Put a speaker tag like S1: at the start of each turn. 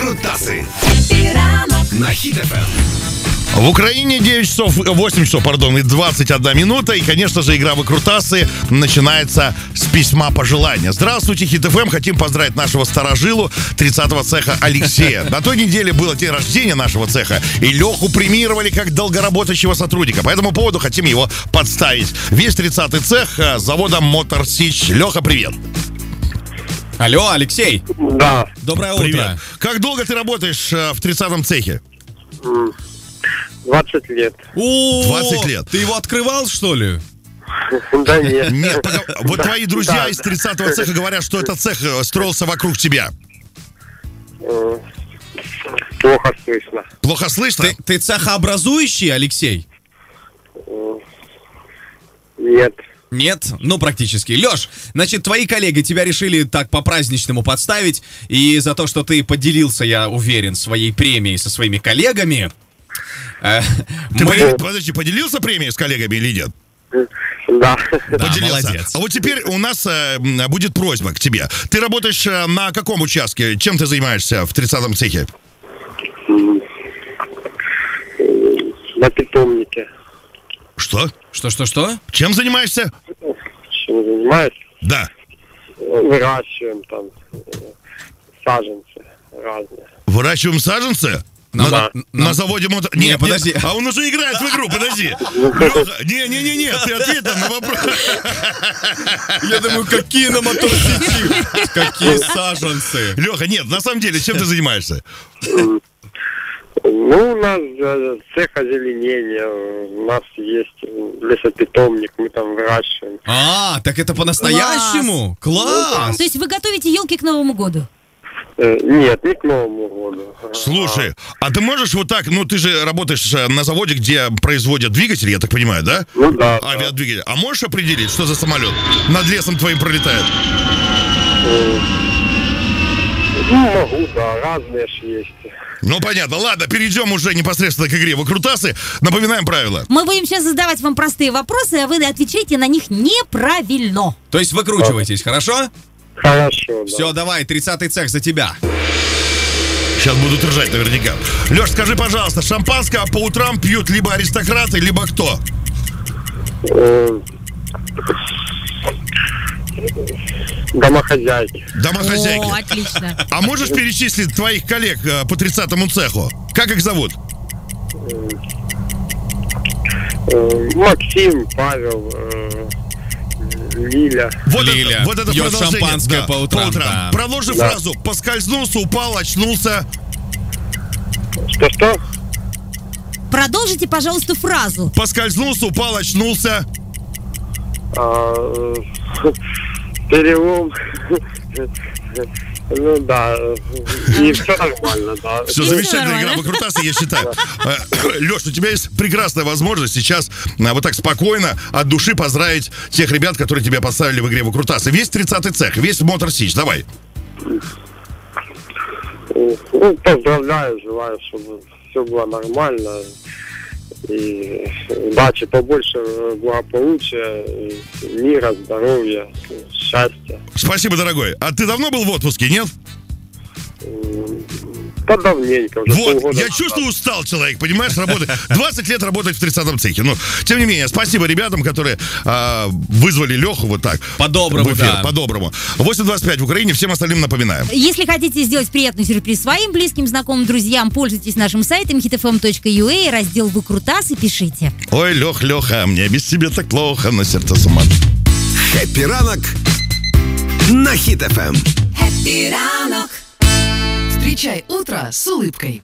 S1: Выкрутасы на Хит FM.
S2: В Украине 8 часов, и 21 минута. И, конечно же, игра «Выкрутасы» начинается с письма пожелания. Здравствуйте, Хит FM. Хотим поздравить нашего старожилу 30-го цеха Алексея. На той неделе было день рождения нашего цеха, и Леху премировали как долгоработающего сотрудника. По этому поводу хотим его подставить. Весь 30-й цех с заводом Мотор Сич. Леха, привет.
S3: Алло, Алексей.
S4: Да.
S3: Доброе
S2: Привет.
S3: утро.
S2: Как долго ты работаешь в 30-м цехе?
S4: 20 лет.
S2: 20 лет.
S3: Ты его открывал, что ли?
S4: Да нет.
S2: Нет, вот твои друзья
S4: Да.
S2: из 30-го цеха говорят, что этот цех строился вокруг тебя.
S4: Плохо слышно.
S2: Плохо слышно?
S3: Ты цехообразующий, Алексей?
S4: Нет.
S3: Нет? Ну, практически. Лёш, значит, твои коллеги тебя решили так по-праздничному подставить, и за то, что ты поделился, я уверен, своей премией со своими коллегами.
S2: Ты подожди, поделился премией с коллегами или нет?
S4: Да.
S3: Да,
S2: Поделился.
S3: молодец.
S2: А вот теперь у нас будет просьба к тебе. Ты работаешь на каком участке? Чем ты занимаешься в 30-м цехе?
S4: На питомнике.
S2: Что?
S3: Что?
S2: Чем занимаешься?
S4: Чем занимаюсь?
S2: Да.
S4: Выращиваем там саженцы разные.
S2: Выращиваем саженцы? На заводе мотор...
S3: Не, подожди.
S2: А он уже играет в игру, подожди. Лёха, не, ты ответь там на вопрос.
S3: Я думаю, какие на моторсичи? Какие саженцы?
S2: Леха, нет, на самом деле, чем ты занимаешься?
S4: Ну, у нас цех озеленения, у нас есть лесопитомник, мы там выращиваем.
S3: А, так это по-настоящему? Класс!
S5: То есть вы готовите елки к Новому году?
S4: Нет, не к Новому году.
S2: Слушай, а ты можешь вот так, ну ты же работаешь на заводе, где производят двигатели, я так понимаю, да?
S4: Ну да.
S2: Авиадвигатель. А можешь определить, что за самолет над лесом твоим пролетает?
S4: Ну, могу, да, разные ж есть.
S2: Ну, понятно. Ладно, перейдем уже непосредственно к игре «Выкрутасы». Напоминаем правила.
S5: Мы будем сейчас задавать вам простые вопросы, а вы отвечаете на них неправильно.
S3: То есть выкручивайтесь, хорошо?
S4: Хорошо, да.
S3: Все, давай, 30-й цех за тебя.
S2: Сейчас будут ржать наверняка. Леш, скажи, пожалуйста, шампанское по утрам пьют либо аристократы, либо кто?
S4: Домохозяйки.
S2: Домохозяйки.
S5: О, отлично.
S2: А можешь перечислить твоих коллег по 30-му цеху? Как их зовут?
S4: Максим, Павел, Лиля.
S3: Лиля.
S2: Вот это
S3: Пьет
S2: продолжение.
S3: шампанское по утрам, да.
S2: Продолжи
S4: Да.
S2: фразу. Поскользнулся, упал, очнулся.
S4: Что?
S5: Продолжите, пожалуйста, фразу.
S2: Поскользнулся, упал, очнулся.
S4: Перелом. Ну да. И все нормально, да.
S2: Все,
S5: И
S2: замечательная
S5: всё
S2: игра
S5: нормально.
S2: «Выкрутасы», я считаю. Леш, у тебя есть прекрасная возможность сейчас вот так спокойно от души поздравить тех ребят, которые тебя поставили в игре «Выкрутасы». Весь 30-й цех, весь Мотор Сич. Давай.
S4: Ну, поздравляю, желаю, чтобы все было нормально. И удачи, побольше благополучия, мира, здоровья, счастья.
S2: Спасибо, дорогой. А ты давно был в отпуске, нет?
S4: Давненько, уже
S2: Вот,
S4: полгода
S2: я
S4: назад.
S2: чувствую, устал человек, понимаешь, работать. 20 лет работать в 30-м цехе. Но, тем не менее, спасибо ребятам, которые вызвали Леху вот так.
S3: По-доброму,
S2: в эфир,
S3: да.
S2: По-доброму. 8:25 в Украине, всем остальным напоминаем.
S5: Если хотите сделать приятный сюрприз своим близким, знакомым, друзьям, пользуйтесь нашим сайтом hitfm.ua, раздел «Выкрутасы», пишите.
S2: Ой, Леха, мне без тебя так плохо, на сердце с ума.
S1: Хеппі ранок на Хит FM.
S6: Встречай утро с улыбкой.